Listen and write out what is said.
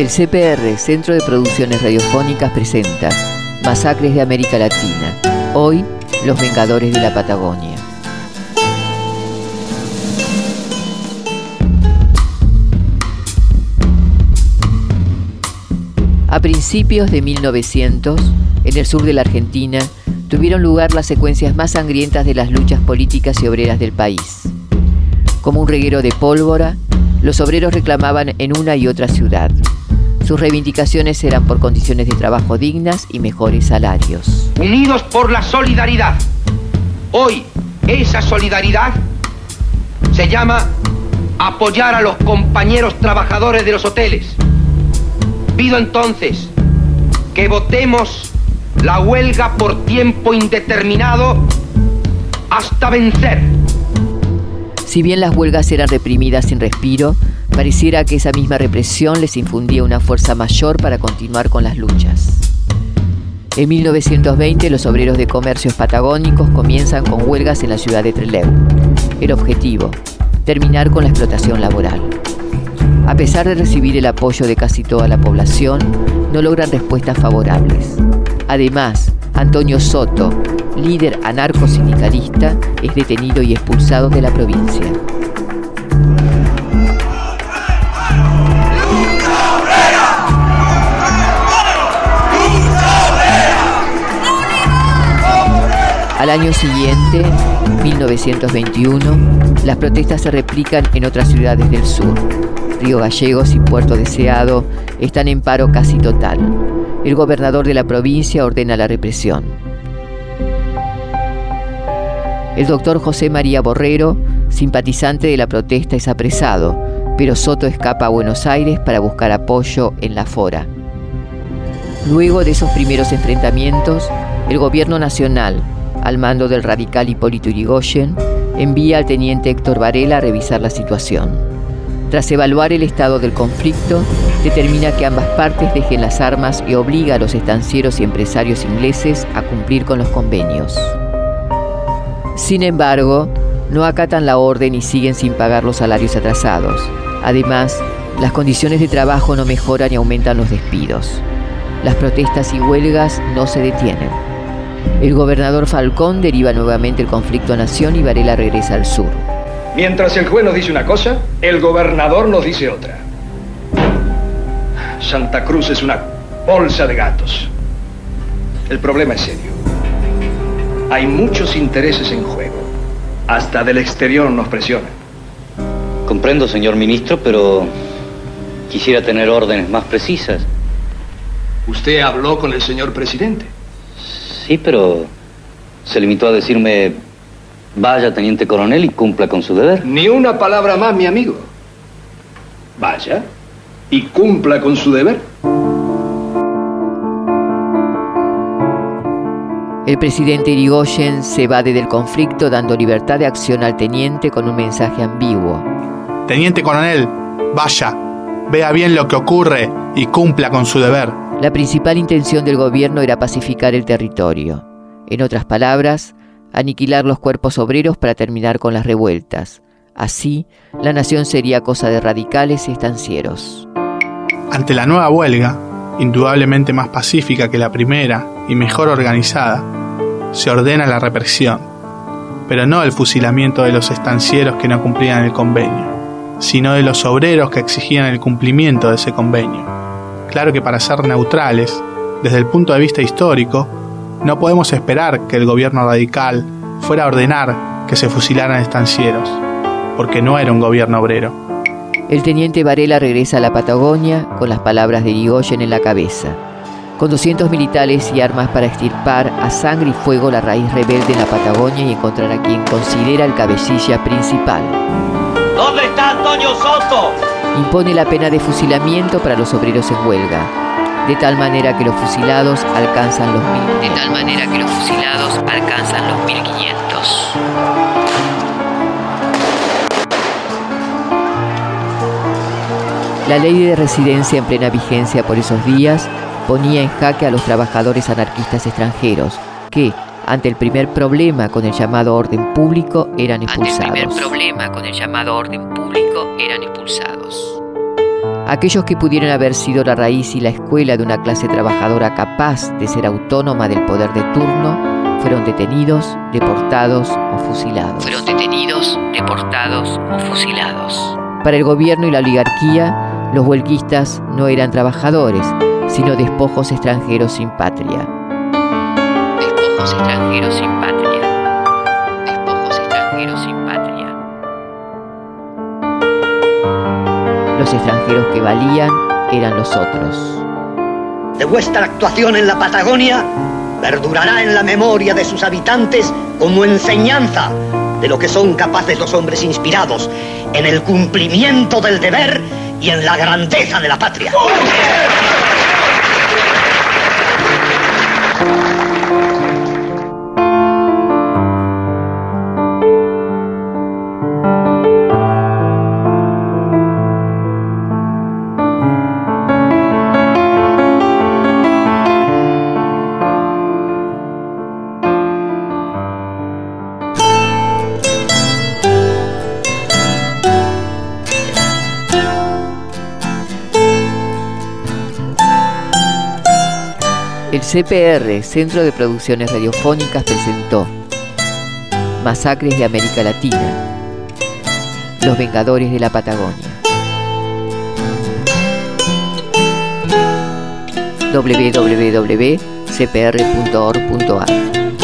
El CPR, Centro de Producciones Radiofónicas, presenta Masacres de América Latina. Hoy, los Vengadores de la Patagonia. A principios de 1900, en el sur de la Argentina, tuvieron lugar las secuencias más sangrientas de las luchas políticas y obreras del país. Como un reguero de pólvora, los obreros reclamaban en una y otra ciudad. Sus reivindicaciones eran por condiciones de trabajo dignas y mejores salarios. Unidos por la solidaridad. Hoy, esa solidaridad se llama apoyar a los compañeros trabajadores de los hoteles. Pido entonces que votemos la huelga por tiempo indeterminado hasta vencer. Si bien las huelgas eran reprimidas sin respiro, pareciera que esa misma represión les infundía una fuerza mayor para continuar con las luchas. En 1920, los obreros de comercios patagónicos comienzan con huelgas en la ciudad de Trelew. El objetivo, terminar con la explotación laboral. A pesar de recibir el apoyo de casi toda la población, no logran respuestas favorables. Además, Antonio Soto, líder anarcosindicalista, es detenido y expulsado de la provincia. Al año siguiente, 1921, las protestas se replican en otras ciudades del sur. Río Gallegos y Puerto Deseado están en paro casi total. El gobernador de la provincia ordena la represión. El doctor José María Borrero, simpatizante de la protesta, es apresado, pero Soto escapa a Buenos Aires para buscar apoyo en la Fora. Luego de esos primeros enfrentamientos, el gobierno nacional, al mando del radical Hipólito Yrigoyen, envía al teniente Héctor Varela a revisar la situación. Tras evaluar el estado del conflicto, determina que ambas partes dejen las armas y obliga a los estancieros y empresarios ingleses a cumplir con los convenios. Sin embargo, no acatan la orden y siguen sin pagar los salarios atrasados. Además, las condiciones de trabajo no mejoran y aumentan los despidos. Las protestas y huelgas no se detienen. El gobernador Falcón deriva nuevamente el conflicto a Nación y Varela regresa al sur. Mientras el juez nos dice una cosa, el gobernador nos dice otra. Santa Cruz es una bolsa de gatos. El problema es serio. Hay muchos intereses en juego. Hasta del exterior nos presionan. Comprendo, señor ministro, pero quisiera tener órdenes más precisas. ¿Usted habló con el señor presidente? Sí, pero se limitó a decirme: vaya, teniente coronel, y cumpla con su deber. Ni una palabra más, mi amigo. Vaya y cumpla con su deber. El presidente Yrigoyen se evade del conflicto dando libertad de acción al teniente con un mensaje ambiguo. Teniente coronel, vaya, vea bien lo que ocurre y cumpla con su deber. La principal intención del gobierno era pacificar el territorio. En otras palabras, aniquilar los cuerpos obreros para terminar con las revueltas. Así, la nación sería cosa de radicales y estancieros. Ante la nueva huelga, indudablemente más pacífica que la primera y mejor organizada, se ordena la represión, pero no el fusilamiento de los estancieros que no cumplían el convenio, sino de los obreros que exigían el cumplimiento de ese convenio. Claro que para ser neutrales, desde el punto de vista histórico, no podemos esperar que el gobierno radical fuera a ordenar que se fusilaran estancieros, porque no era un gobierno obrero. El teniente Varela regresa a la Patagonia con las palabras de Yrigoyen en la cabeza, con 200 militares y armas para extirpar a sangre y fuego la raíz rebelde en la Patagonia y encontrar a quien considera el cabecilla principal. ¿Dónde está Antonio Soto? Impone la pena de fusilamiento para los obreros en huelga, de tal manera que los fusilados alcanzan los 1500. La ley de residencia en plena vigencia por esos días ponía en jaque a los trabajadores anarquistas extranjeros que, ante el primer problema con el llamado orden público, eran expulsados. Aquellos que pudieran haber sido la raíz y la escuela de una clase trabajadora capaz de ser autónoma del poder de turno fueron detenidos, deportados o fusilados. Para el gobierno y la oligarquía, los huelguistas no eran trabajadores, sino despojos extranjeros sin patria. Los extranjeros que valían eran los otros. De vuestra actuación en la Patagonia perdurará en la memoria de sus habitantes como enseñanza de lo que son capaces los hombres inspirados en el cumplimiento del deber y en la grandeza de la patria. El CPR, Centro de Producciones Radiofónicas, presentó Masacres de América Latina, Los Vengadores de la Patagonia. www.cpr.org.ar